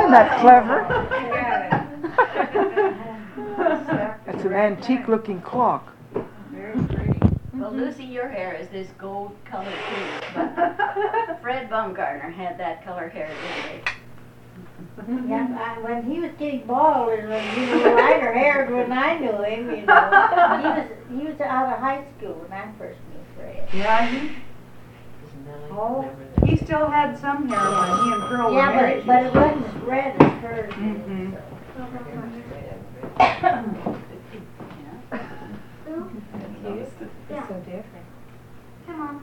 Isn't that clever? It's an antique-looking clock. Very pretty. Well, Lucy, your hair is this gold color too, but Fred Baumgartner had that color hair, didn't he? Yeah, when he was getting bald and when he was lighter haired when I knew him, he was out of high school when I first knew Fred. Yeah, he still had some hair when he and Pearl were Yeah, married. but it wasn't as red as hers. Mhm. Yeah. So different. Come on.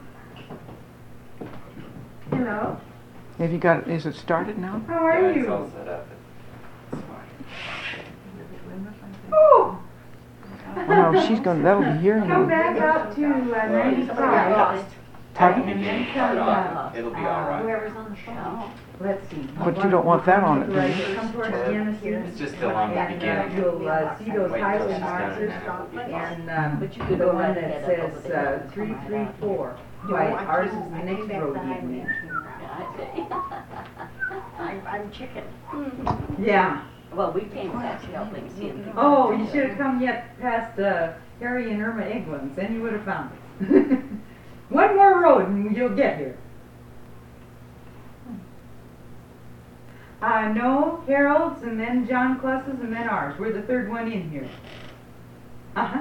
Hello. Have you got? Is it started now? How are Yeah, it's you? all set up. It's fine. Oh, Well, no, she's going. That'll be hearing come aid. back up to 95. Pardon? And then Start come, off. It'll be all right. Whoever's on the phone. let's see. But you don't want that on it, do you? Come towards the end here. It's just still on the And beginning. you'll see those Wait, highway this is markers done. and But you the could go one right that ahead says over the 334. Right, ours is the next road you mean. I'm chicken. Yeah. Well, we came past helping see him. Oh, you should have come yet past Harry and Irma Eglin's, then you would have found it. One more road and you'll get here. No, Harold's and then John Kluss's and then ours. We're the third one in here. Uh-huh.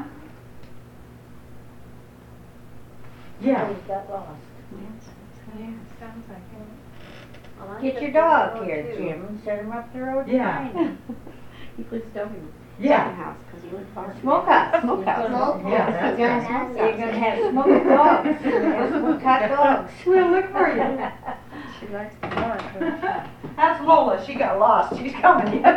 Yeah. He got lost. Yeah, sounds like it. Well, I Get took your the dog road, here, too. Jim, and set him up the road Yeah. behind him. He put stuff in the Yeah. house because he lived far. Smokehouse. Smokehouse. Yeah, that's You're right. gonna have smoked dogs. You're gonna have smoked hot dogs. We'll look for you. She likes the dog. doesn't she? That's Lola. She got lost. She's coming yet.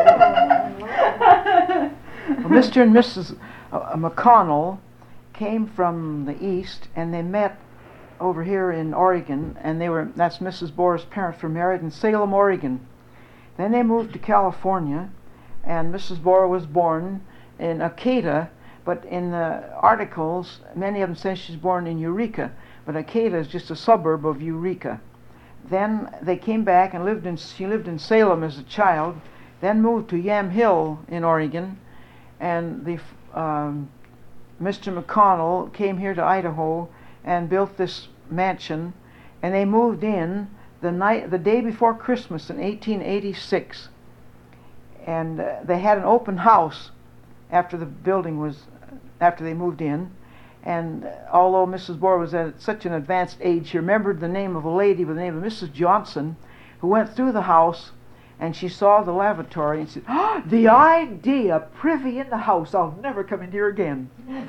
Well, Mr. and Mrs. McConnell came from the east, and they met over here in Oregon, and that's Mrs. Bohr's parents were married in Salem, Oregon. Then they moved to California, and Mrs. Bohr was born in Acada, but in the articles, many of them say she's born in Eureka, but Acada is just a suburb of Eureka. Then they came back and she lived in Salem as a child, then moved to Yam Hill in Oregon, and Mr. McConnell came here to Idaho and built this mansion, and they moved in the day before Christmas in 1886, and they had an open house after they moved in. And although Mrs. Bohr was at such an advanced age, she remembered the name of a lady by the name of Mrs. Johnson, who went through the house, and she saw the lavatory and said, "Oh, the idea, privy in the house, I'll never come in here again."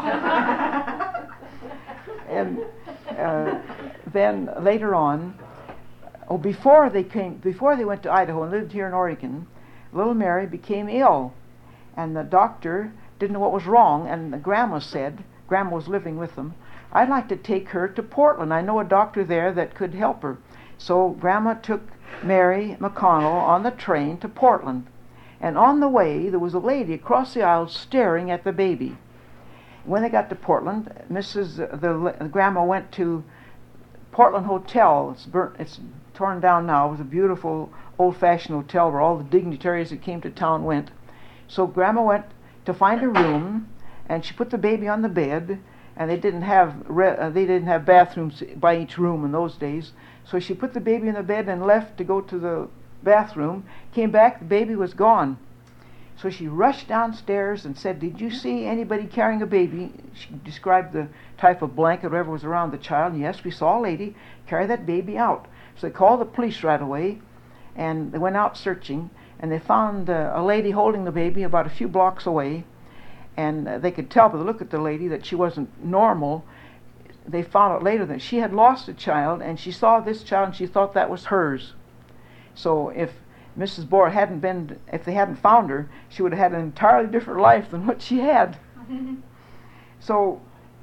And then later on, before they went to Idaho and lived here in Oregon, little Mary became ill, and the doctor didn't know what was wrong, and the grandma was living with them, "I'd like to take her to Portland. I know a doctor there that could help her." So Grandma took Mary McConnell on the train to Portland, and on the way there was a lady across the aisle staring at the baby. When they got to Portland, the grandma went to Portland Hotel. It's torn down now. It was a beautiful old-fashioned hotel where all the dignitaries that came to town went. So Grandma went to find a room, and she put the baby on the bed, and they didn't have bathrooms by each room in those days. So she put the baby in the bed and left to go to the bathroom. Came back, the baby was gone. So she rushed downstairs and said, "Did you see anybody carrying a baby?" She described the type of blanket, whatever was around the child. "Yes, we saw a lady carry that baby out." So they called the police right away, and they went out searching, and they found a lady holding the baby about a few blocks away, and they could tell by the look at the lady that she wasn't normal. They found out later that she had lost a child, and she saw this child and she thought that was hers. So if Mrs. Bohr if they hadn't found her, she would have had an entirely different life than what she had. So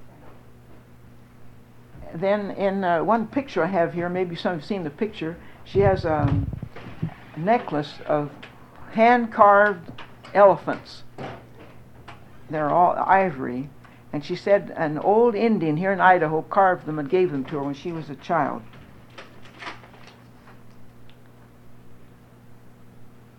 then in one picture I have here, maybe some have seen the picture, she has a necklace of hand-carved elephants. They're all ivory, and she said an old Indian here in Idaho carved them and gave them to her when she was a child.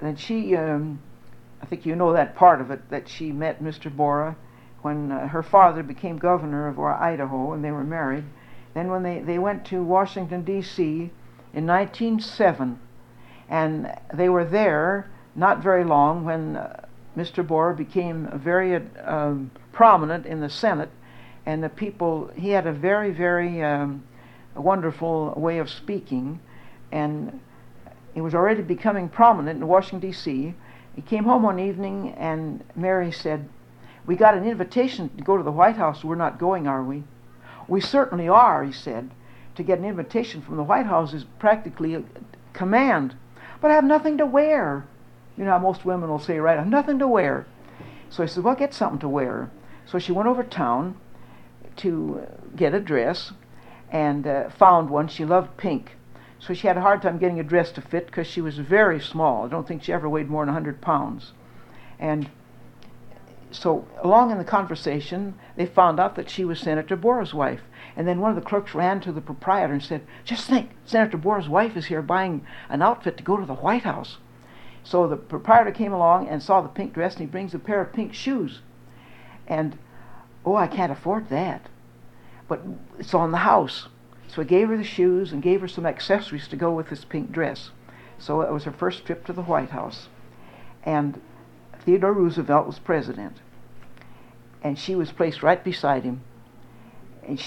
And she, I think you know that part of it, that she met Mr. Borah when her father became governor of Idaho, and they were married. Then when they went to Washington, D.C. in 1907, and they were there not very long when Mr. Borah became very prominent in the Senate, and the people, he had a very, very wonderful way of speaking, and he was already becoming prominent in Washington, D.C. He came home one evening, and Mary said, "We got an invitation to go to the White House. We're not going, are we?" "We certainly are," he said. "To get an invitation from the White House is practically a command. But I have nothing to wear." You know how most women will say, right, "I have nothing to wear." So he said, "Well, get something to wear." So she went over town to get a dress and found one. She loved pink. So she had a hard time getting a dress to fit because she was very small. I don't think she ever weighed more than 100 pounds. And so along in the conversation, they found out that she was Senator Borah's wife. And then one of the clerks ran to the proprietor and said, "Just think, Senator Borah's wife is here buying an outfit to go to the White House." So the proprietor came along and saw the pink dress, and he brings a pair of pink shoes. And, "Oh, I can't afford that, but it's on the house." So he gave her the shoes and gave her some accessories to go with this pink dress. So it was her first trip to the White House. And Theodore Roosevelt was president, and she was placed right beside him. And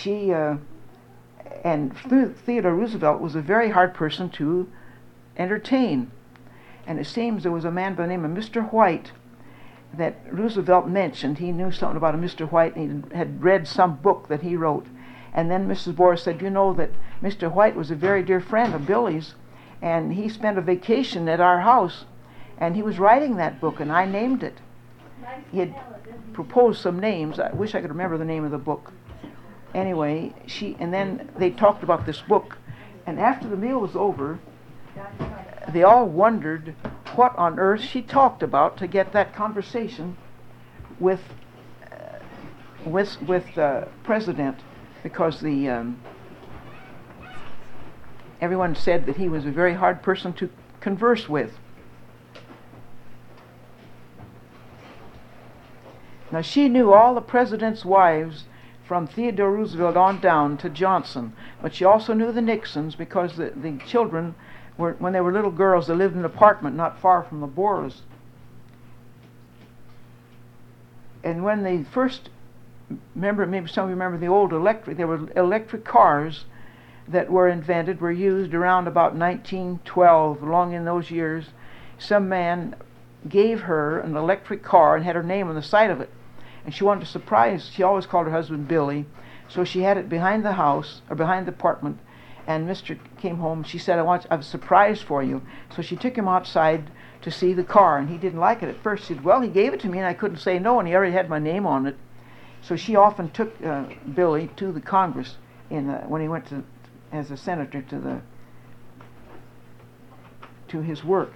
Theodore Roosevelt was a very hard person to entertain. And it seems there was a man by the name of Mr. White that Roosevelt mentioned. He knew something about a Mr. White, and he had read some book that he wrote. And then Mrs. Borah said, "You know that Mr. White was a very dear friend of Billy's, and he spent a vacation at our house, and he was writing that book, and I named it." He had proposed some names. I wish I could remember the name of the book. Anyway, and then they talked about this book, and after the meal was over, they all wondered what on earth she talked about to get that conversation with the president, because everyone said that he was a very hard person to converse with. Now she knew all the president's wives from Theodore Roosevelt on down to Johnson, but she also knew the Nixons because the children were, when they were little girls, they lived in an apartment not far from the Borahs. And when they first, maybe some of you remember the old there were electric cars that were invented, were used around about 1912, along in those years. Some man gave her an electric car and had her name on the side of it. And she wanted to surprise, she always called her husband Billy, so she had it behind the house, or behind the apartment, and Mr. came home. She said, I have a surprise for you. So she took him outside to see the car, and he didn't like it at first. She said, "Well, he gave it to me, and I couldn't say no, and he already had my name on it." So she often took Billy to the Congress when he went as a senator to his work.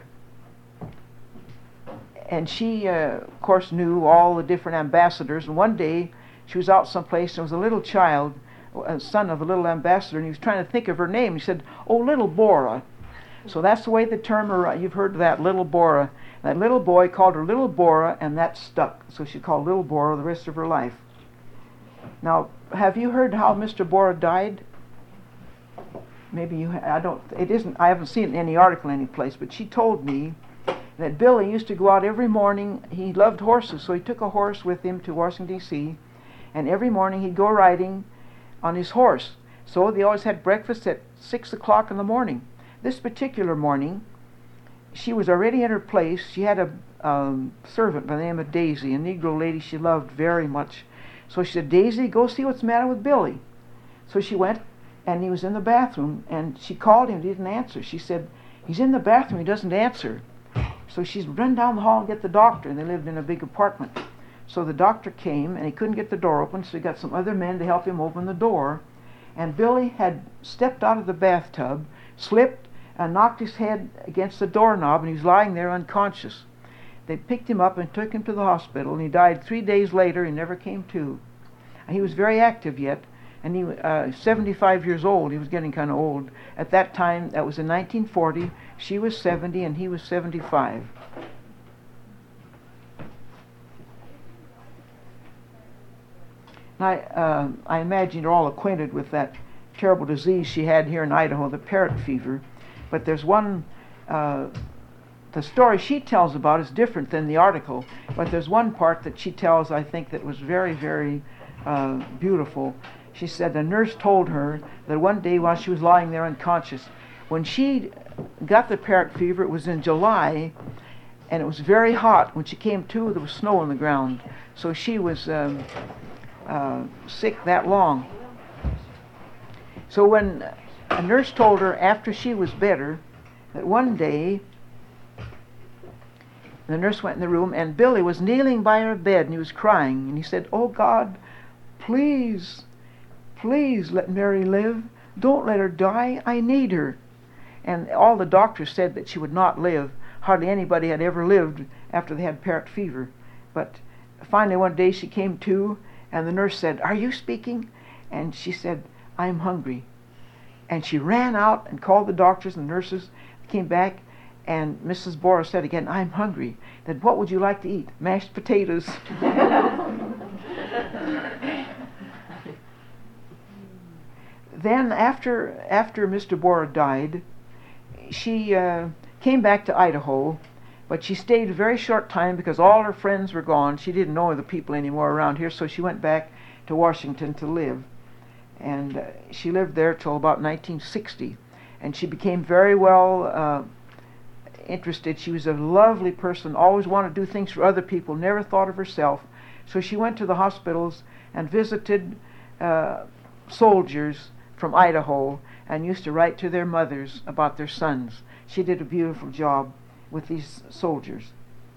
And she, of course, knew all the different ambassadors. And one day, she was out someplace, and there was a little child, a son of a little ambassador, and he was trying to think of her name. He said, "Oh, Little Borah." So that's the way the term, you've heard of that, Little Borah. That little boy called her Little Borah, and that stuck. So she called Little Borah the rest of her life. Now, have you heard how Mr. Borah died? Maybe you, I haven't seen it in any article any place, but she told me that Billy used to go out every morning. He loved horses, so he took a horse with him to Washington, D.C., and every morning he'd go riding on his horse. So they always had breakfast at 6 o'clock in the morning. This particular morning, she was already in her place. She had a servant by the name of Daisy, a Negro lady she loved very much. So she said, "Daisy, go see what's the matter with Billy." So she went, and he was in the bathroom, and she called him. He didn't answer. She said, "He's in the bathroom. He doesn't answer." So she's run down the hall and get the doctor, and they lived in a big apartment. So the doctor came, and he couldn't get the door open, so he got some other men to help him open the door. And Billy had stepped out of the bathtub, slipped, and knocked his head against the doorknob, and he was lying there unconscious. They picked him up and took him to the hospital, and he died 3 days later. He never came to. He was very active yet. and he 75 years old. He was getting kind of old at that time. That was in 1940. She was 70 and he was 75. I imagine you're all acquainted with that terrible disease she had here in Idaho, the parrot fever. But there's one, the story she tells about is different than the article, but there's one part that she tells, I think, that was very, very beautiful. She said a nurse told her that one day while she was lying there unconscious, when she got the parrot fever, it was in July, and it was very hot. When she came to, there was snow on the ground. So she was sick that long. So when a nurse told her after she was better that one day the nurse went in the room and Billy was kneeling by her bed and he was crying, and he said, "Oh God, please, please let Mary live. Don't let her die. I need her." And all the doctors said that she would not live. Hardly anybody had ever lived after they had parrot fever. But finally one day she came to, and the nurse said, "Are you speaking?" And she said, "I'm hungry." And she ran out and called the doctors and the nurses, came back, and Mrs. Bora said again, "I'm hungry." Then, "What would you like to eat?" "Mashed potatoes." Then after Mr. Bora died, she came back to Idaho, but she stayed a very short time because all her friends were gone. She didn't know the people anymore around here, so she went back to Washington to live. And she lived there till about 1960. And she became very well interested. She was a lovely person, always wanted to do things for other people, never thought of herself. So she went to the hospitals and visited soldiers from Idaho and used to write to their mothers about their sons. She did a beautiful job with these soldiers.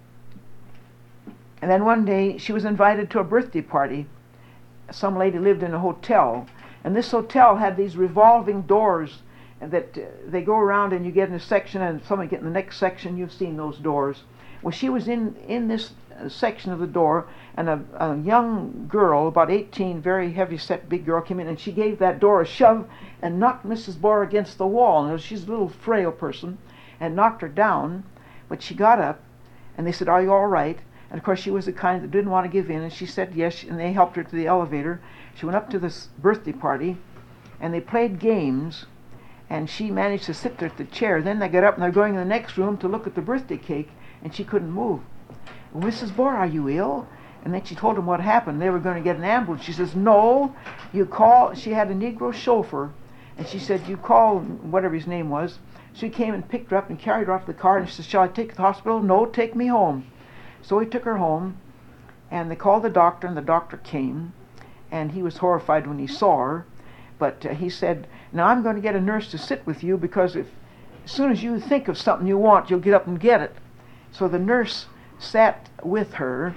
And then one day she was invited to a birthday party. Some lady lived in a hotel, and this hotel had these revolving doors that they go around and you get in a section and somebody get in the next section. You've seen those doors. Well, she was in this section of the door, and a young girl, about 18, very heavy-set big girl, came in, and she gave that door a shove and knocked Mrs. Bora against the wall. And she's a little frail person, and knocked her down, but she got up, and they said, "Are you all right?" And of course she was the kind that didn't want to give in, and she said yes, and they helped her to the elevator. She went up to this birthday party, and they played games, and she managed to sit there at the chair. Then they got up and they're going in the next room to look at the birthday cake, and she couldn't move. "Well, Mrs. Bora, are you ill?" And then she told them what happened. They were going to get an ambulance. She says, "No, you call." She had a Negro chauffeur, and she said, "You call whatever his name was." So he came and picked her up and carried her off to the car, and she said, "Shall I take her to the hospital?" "No, take me home." So he took her home, and they called the doctor, and the doctor came, and he was horrified when he saw her. But he said, "Now I'm going to get a nurse to sit with you, because as soon as you think of something you want, you'll get up and get it." So the nurse sat with her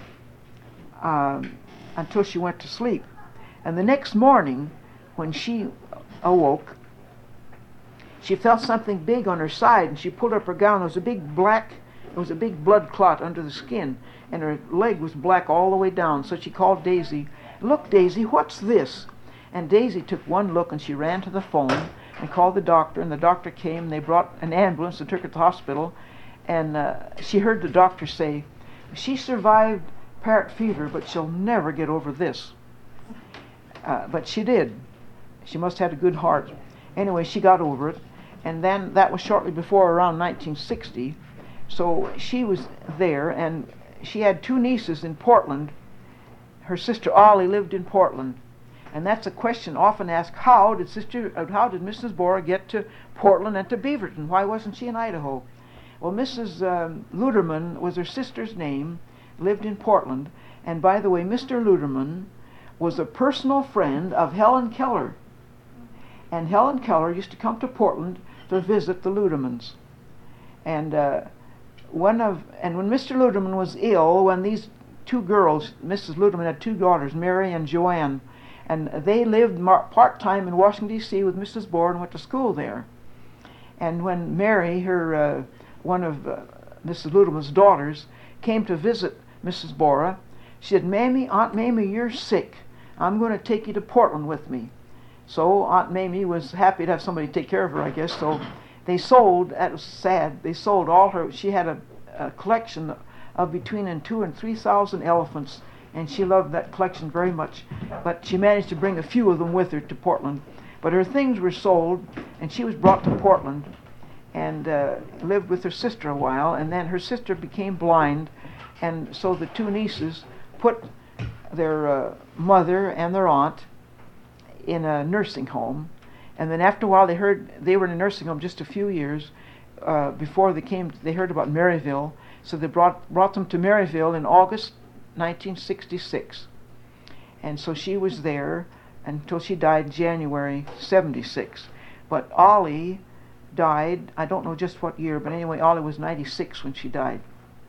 until she went to sleep. And the next morning, when she awoke, she felt something big on her side, and she pulled up her gown. There was a big blood clot under the skin, and her leg was black all the way down. So she called Daisy. "Look, Daisy, what's this?" And Daisy took one look, and she ran to the phone and called the doctor, and the doctor came, and they brought an ambulance and took her to the hospital. And she heard the doctor say, "She survived parrot fever, but she'll never get over this." But she did. She must have had a good heart. Anyway, she got over it. And then that was shortly before, around 1960. So she was there, and she had two nieces in Portland. Her sister Ollie lived in Portland. And that's a question often asked: how did Mrs. Bora get to Portland and to Beaverton? Why wasn't she in Idaho? Well, Mrs. Luderman was her sister's name, lived in Portland. And by the way, Mr. Luderman was a personal friend of Helen Keller. And Helen Keller used to come to Portland to visit the Ludermans. And when Mr. Luderman was ill, when these two girls, Mrs. Luderman had two daughters, Mary and Joanne, and they lived part-time in Washington, D.C. with Mrs. Bora and went to school there. And when Mary, one of Mrs. Luderman's daughters, came to visit Mrs. Bora, she said, "Mamie, Aunt Mamie, you're sick. I'm going to take you to Portland with me." So Aunt Mamie was happy to have somebody take care of her, I guess. So they sold, that was sad, they sold all her, she had a collection of between 2,000 and 3,000 elephants, and she loved that collection very much. But she managed to bring a few of them with her to Portland. But her things were sold, and she was brought to Portland and lived with her sister a while, and then her sister became blind, and so the two nieces put their mother and their aunt in a nursing home. And then after a while, they heard they were in a nursing home just a few years before they heard about Maryville. So they brought them to Maryville in August 1966. And so she was there until she died in January 76. But Ollie died, I don't know just what year, but anyway, Ollie was 96 when she died.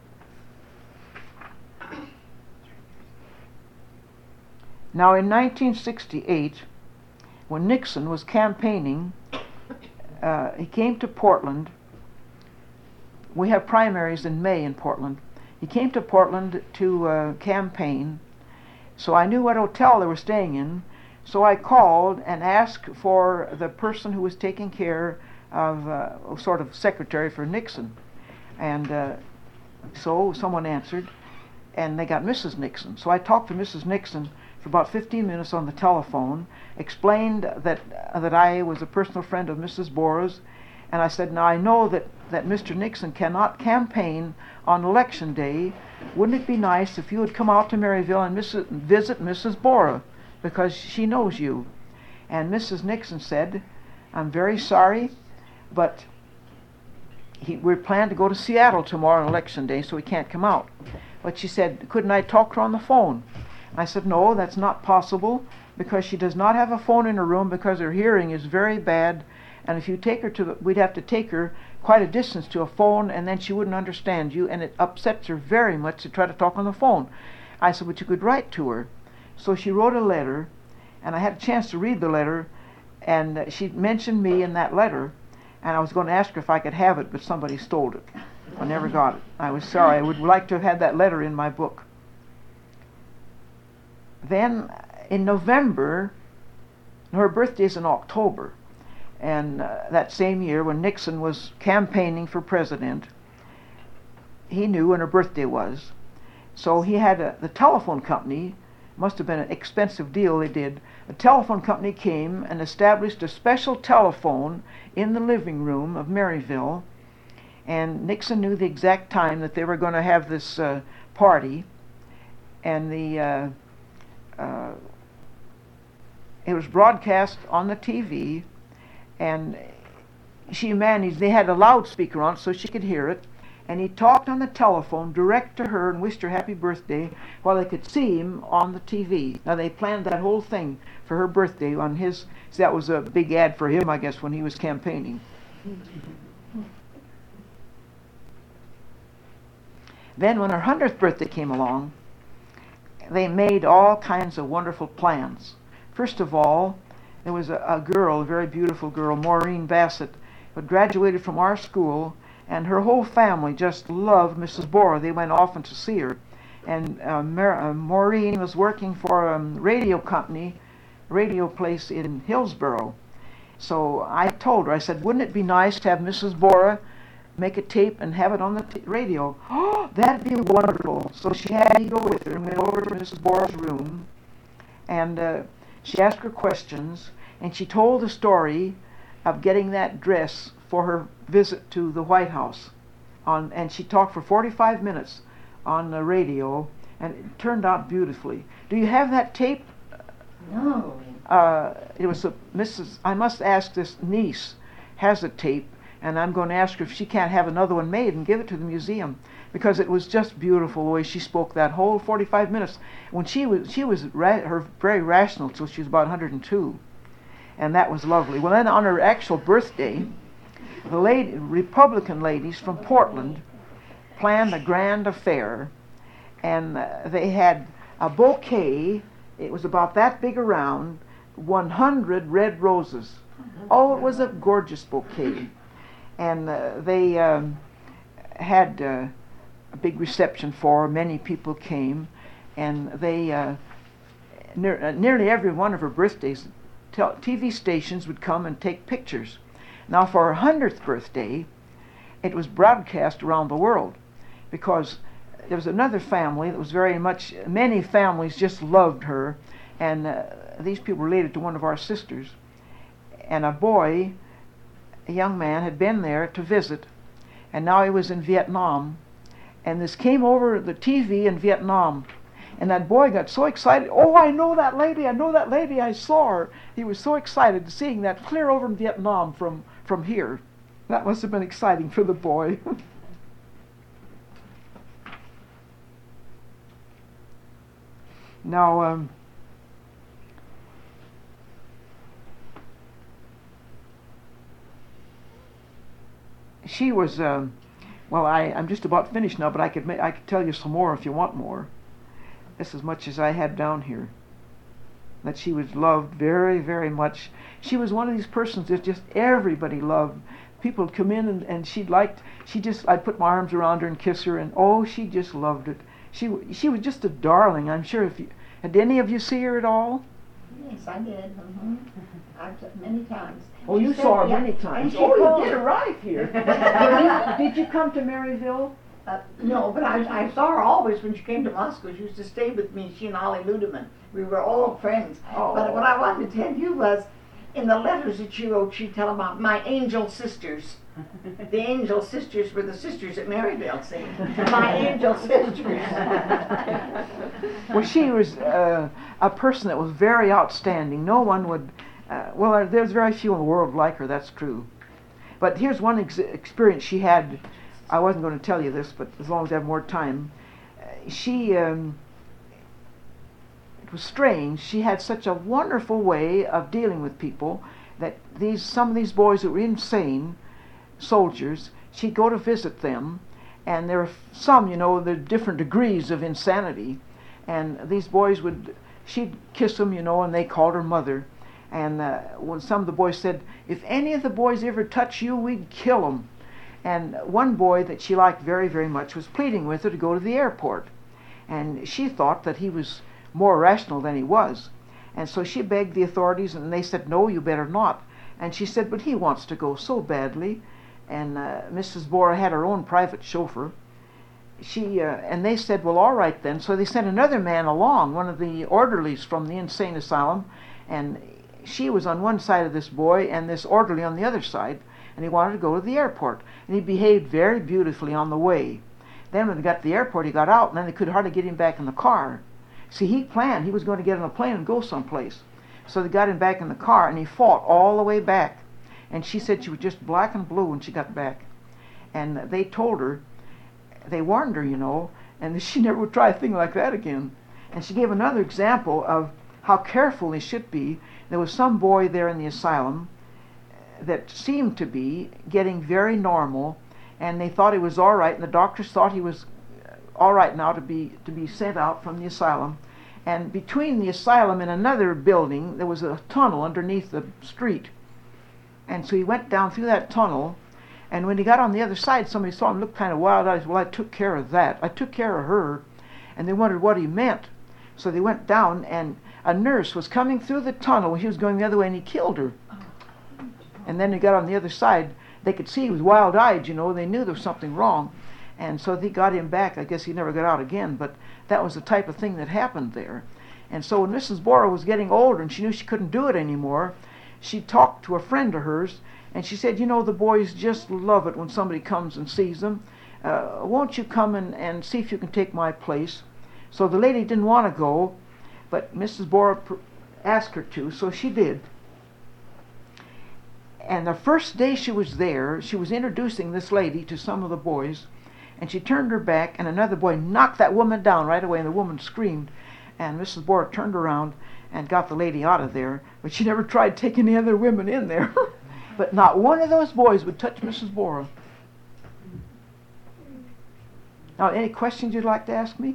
Now in 1968, when Nixon was campaigning, he came to Portland. We have primaries in May in Portland. He came to Portland to campaign, so I knew what hotel they were staying in. So I called and asked for the person who was taking care of sort of secretary for Nixon. And so someone answered, and they got Mrs. Nixon. So I talked to Mrs. Nixon for about 15 minutes on the telephone, explained that I was a personal friend of Mrs. Bora's, and I said, now I know that Mr. Nixon cannot campaign on election day. Wouldn't it be nice if you would come out to Maryville and visit Mrs. Bora, because she knows you? And Mrs. Nixon said, I'm very sorry, but we planned to go to Seattle tomorrow on election day, so he can't come out. But she said, couldn't I talk to her on the phone? I said, no, that's not possible, because she does not have a phone in her room because her hearing is very bad, and if you take her we'd have to take her quite a distance to a phone, and then she wouldn't understand you, and it upsets her very much to try to talk on the phone. I said, but you could write to her. So she wrote a letter, and I had a chance to read the letter, and she mentioned me in that letter, and I was going to ask her if I could have it, but somebody stole it. I never got it. I was sorry. I would like to have had that letter in my book. Then in November, her birthday is in October, and that same year when Nixon was campaigning for president, he knew when her birthday was. So he had the telephone company, must have been an expensive deal they did. A telephone company came and established a special telephone in the living room of Maryville, and Nixon knew the exact time that they were going to have this party, and it was broadcast on the TV, and they had a loudspeaker on it so she could hear it, and he talked on the telephone direct to her and wished her happy birthday while they could see him on the TV. Now they planned that whole thing for her birthday on his, so that was a big ad for him, I guess, when he was campaigning. Then when her 100th birthday came along, they made all kinds of wonderful plans. First of all, there was a girl, a very beautiful girl, Maureen Bassett, who graduated from our school, and her whole family just loved Mrs. Bora. They went often to see her. And Maureen was working for a radio company, radio place in Hillsboro. So I told her, I said, wouldn't it be nice to have Mrs. Bora make a tape and have it on the radio? Oh, that'd be wonderful. So she had me go with her and went over to Mrs. Bora's room, and she asked her questions, and she told the story of getting that dress for her visit to the White House. And she talked for 45 minutes on the radio, and it turned out beautifully. Do you have that tape? No. It was I must ask this niece, has a tape, and I'm going to ask her if she can't have another one made and give it to the museum, because it was just beautiful the way she spoke that whole 45 minutes. When she was very rational till she was about 102, and that was lovely. Well, then on her actual birthday, the Republican ladies from Portland planned a grand affair, and they had a bouquet. It was about that big around, 100 red roses. Oh, it was a gorgeous bouquet. And they had a big reception for her. Many people came, and they nearly every one of her birthdays TV stations would come and take pictures. Now, for her 100th birthday, it was broadcast around the world because there was another family that was many families just loved her, and these people related to one of our sisters. And a young man, had been there to visit, and now he was in Vietnam, and this came over the TV in Vietnam. And that boy got so excited. Oh, I know that lady, I saw her. He was so excited seeing that clear over in Vietnam from here. That must have been exciting for the boy. Now, she was, well, I'm just about finished now, but I could tell you some more if you want more. That's as much as I had down here. That she was loved very, very much. She was one of these persons that just everybody loved. People would come in and I'd put my arms around her and kiss her, and oh, she just loved it. She was just a darling. I'm sure did any of you see her at all? Yes, I did. Many times. Oh, you saw her many times. Oh, you did arrive here. Did you come to Maryville? No, but I saw her always when she came to Moscow. She used to stay with me, she and Ollie Ludeman. We were all friends. Oh. But what I wanted to tell you was, in the letters that she wrote, she'd tell about my angel sisters. The angel sisters were the sisters at Maryville, see? My angel sisters. Well, she was a person that was very outstanding. No one would, there's very few in the world like her, that's true. But here's one experience she had. I wasn't going to tell you this, but as long as I have more time. It was strange. She had such a wonderful way of dealing with people that some of these boys that were insane soldiers, she'd go to visit them, and there were some, the different degrees of insanity, and these boys she'd kiss them, and they called her mother. And when some of the boys said, if any of the boys ever touch you, we'd kill them. And one boy that she liked very, very much was pleading with her to go to the airport. And she thought that he was more rational than he was. And so she begged the authorities, and they said, no, you better not. And she said, but he wants to go so badly. And Mrs. Bora had her own private chauffeur. And they said, well, all right then. So they sent another man along, one of the orderlies from the insane asylum. And she was on one side of this boy, and this orderly on the other side. And he wanted to go to the airport. And he behaved very beautifully on the way. Then when they got to the airport, he got out, and then they could hardly get him back in the car. See, he planned he was going to get on a plane and go someplace. So they got him back in the car, and he fought all the way back. And she said she was just black and blue when she got back. And they told her, they warned her, and she never would try a thing like that again. And she gave another example of how careful they should be. There was some boy there in the asylum that seemed to be getting very normal, and they thought he was all right, and the doctors thought he was all right now to be sent out from the asylum. And between the asylum and another building, there was a tunnel underneath the street. And so he went down through that tunnel, and when he got on the other side, somebody saw him look kind of wild-eyed. Well, I took care of that. I took care of her. And they wondered what he meant. So they went down, and a nurse was coming through the tunnel when he was going the other way, and he killed her. And then he got on the other side. They could see he was wild-eyed, They knew there was something wrong. And so they got him back. I guess he never got out again, but that was the type of thing that happened there. And so when Mrs. Bora was getting older and she knew she couldn't do it anymore, she talked to a friend of hers, and she said, the boys just love it when somebody comes and sees them. Won't you come and see if you can take my place? So the lady didn't want to go, but Mrs. Bora asked her to, so she did. And the first day she was there, she was introducing this lady to some of the boys, and she turned her back, and another boy knocked that woman down right away, and the woman screamed. And Mrs. Bora turned around and got the lady out of there, but she never tried taking any other women in there. But not one of those boys would touch Mrs. Bora. Now, any questions you'd like to ask me?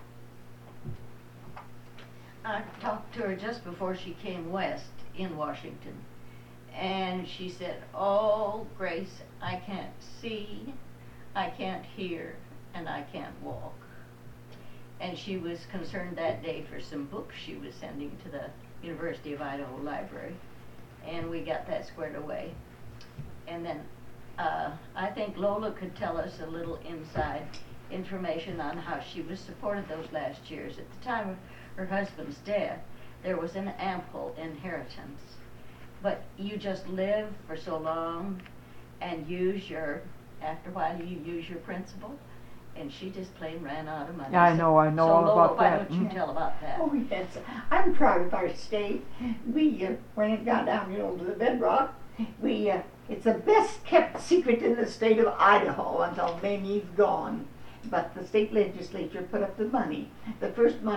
I talked to her just before she came west in Washington. And she said, oh, Grace, I can't see, I can't hear, and I can't walk. And she was concerned that day for some books she was sending to the University of Idaho Library, and we got that squared away. And then I think Lola could tell us a little inside information on how she was supported those last years. At the time of her husband's death, there was an ample inheritance, but you just live for so long and after a while you use your principal, and she just plain ran out of money. Yeah, I know all so Lola, about why that. don't you tell about that? Oh, yes. I'm proud of our state. We, when it got down, to the bedrock, it's the best kept secret in the state of Idaho until Mamie's gone. But the state legislature put up the money. The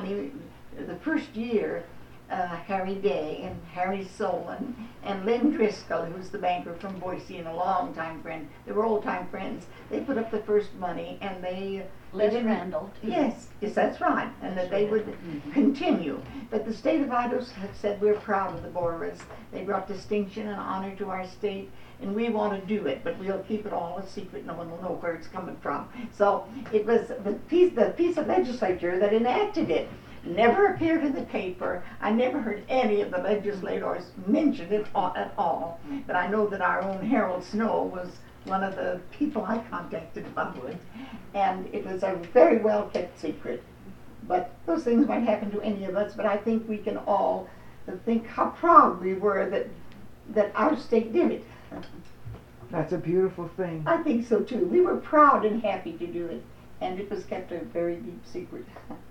first year, Harry Day and Harry Solon and Lynn Driscoll, who's the banker from Boise and a long-time friend, they were old-time friends, they put up the first money, and they Les Randall, too. Yes, that's right, and that they would continue. But the state of Idaho has said we're proud of the Borahs. They brought distinction and honor to our state, and we want to do it, but we'll keep it all a secret. No one will know where it's coming from. So it was the piece of legislature that enacted it. Never appeared in the paper. I never heard any of the legislators mention it at all. But I know that our own Harold Snow was one of the people I contacted about it. And it was a very well kept secret. But those things might happen to any of us, but I think we can all think how proud we were that our state did it. That's a beautiful thing. I think so too. We were proud and happy to do it. And it was kept a very deep secret.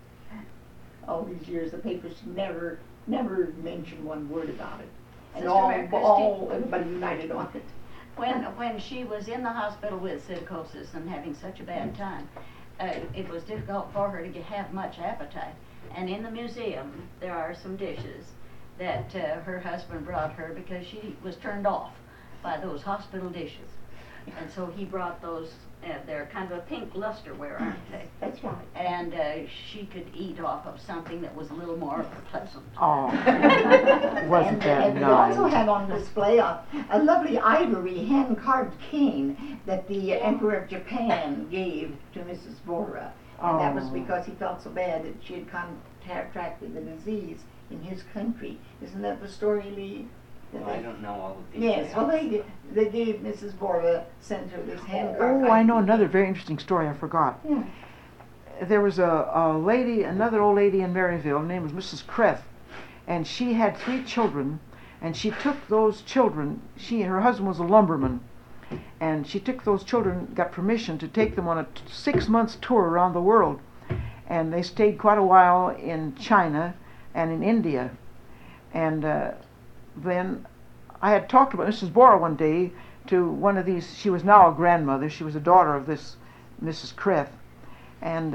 All these years, the papers never mentioned one word about it, and everybody united on it. When she was in the hospital with silicosis and having such a bad time, it was difficult for her to have much appetite. And in the museum, there are some dishes that her husband brought her because she was turned off by those hospital dishes, and so he brought those. They're kind of a pink lusterware, aren't they? That's right. And she could eat off of something that was a little more pleasant. Oh, wasn't that and we nice? also had on display a lovely ivory hand-carved cane that the Emperor of Japan gave to Mrs. Borah. And that was because he felt so bad that she had contracted the disease in his country. Isn't that the story, Lee? Well, I don't know all the details. Yes, well they gave Mrs. Borah, sent her this hand-carved. Oh, I know another very interesting story I forgot. Yeah. There was another old lady in Maryville, her name was Mrs. Kreth, and she had 3 children, and she took those children, her husband was a lumberman, and she took those children, got permission to take them on a 6-month tour around the world, and they stayed quite a while in China and in India, and then I had talked about Mrs. Borah one day to one of these. She was now a grandmother. She was a daughter of this Mrs. Kreth. And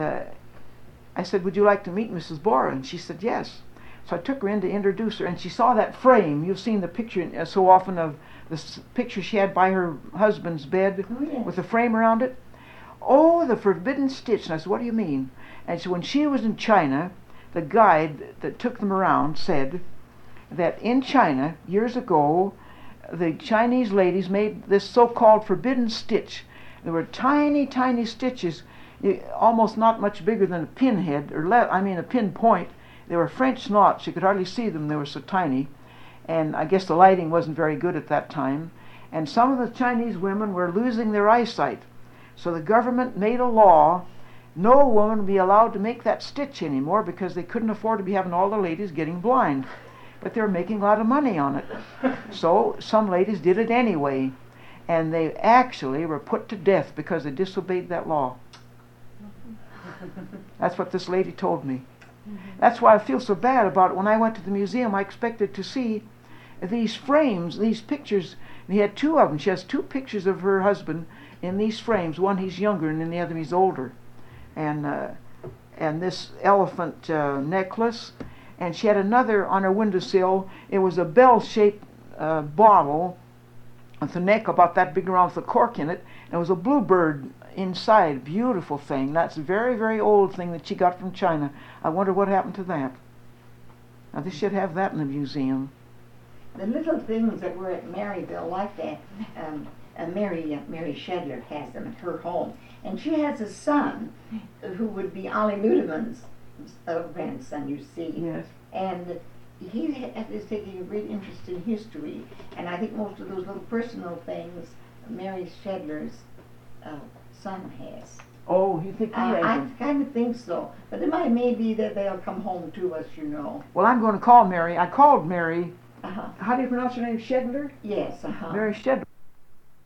I said, would you like to meet Mrs. Borah? And she said, yes. So I took her in to introduce her, and she saw that frame. You've seen the picture so often of the picture she had by her husband's bed with the frame around it. Oh, the forbidden stitch. And I said, what do you mean? And so when she was in China, the guide that took them around said that in China, years ago, the Chinese ladies made this so-called forbidden stitch. There were tiny, tiny stitches, almost not much bigger than a pinhead, a pinpoint. They were French knots. You could hardly see them. They were so tiny. And I guess the lighting wasn't very good at that time. And some of the Chinese women were losing their eyesight. So the government made a law, no woman would be allowed to make that stitch anymore because they couldn't afford to be having all the ladies getting blind. But they were making a lot of money on it. So some ladies did it anyway, and they actually were put to death because they disobeyed that law. That's what this lady told me. That's why I feel so bad about it. When I went to the museum, I expected to see these frames, these pictures. And he had 2 of them. She has 2 pictures of her husband in these frames. One he's younger, and then the other he's older. And this elephant necklace. And she had another on her windowsill. It was a bell-shaped bottle with a neck about that big around with a cork in it. And it was a bluebird inside. Beautiful thing. That's a very, very old thing that she got from China. I wonder what happened to that. Now, they should have that in the museum. The little things that were at Maryville like that, Mary Shedler has them at her home. And she has a son who would be Ollie Ludemann's grandson, you see. Yes. And is taking a great interest in history, and I think most of those little personal things Mary Shedler's son has. Oh, you think he has I them? kind of think so, but it may be that they'll come home to us, you know. Well, I'm going to call Mary. I called Mary. Uh-huh. How do you pronounce her name? Shedler? Yes, uh-huh. Mary Shedler.